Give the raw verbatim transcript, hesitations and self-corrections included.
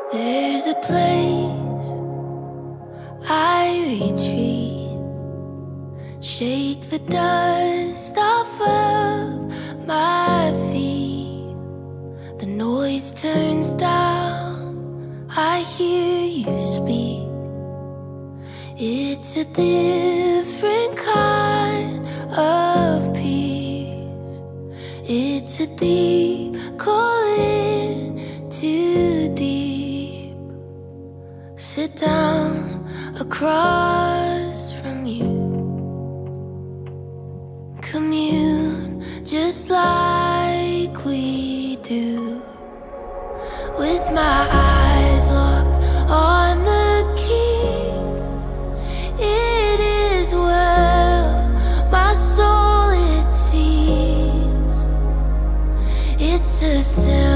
There's a place I retreat, shake the dust off of my feet. The noise turns down, I hear you speak. It's a different kind of peace. It's a deep calling to deep. Sit down across from you, commune just like we do. With my eyes locked on the key, it is well, my soul it sees. It's a simple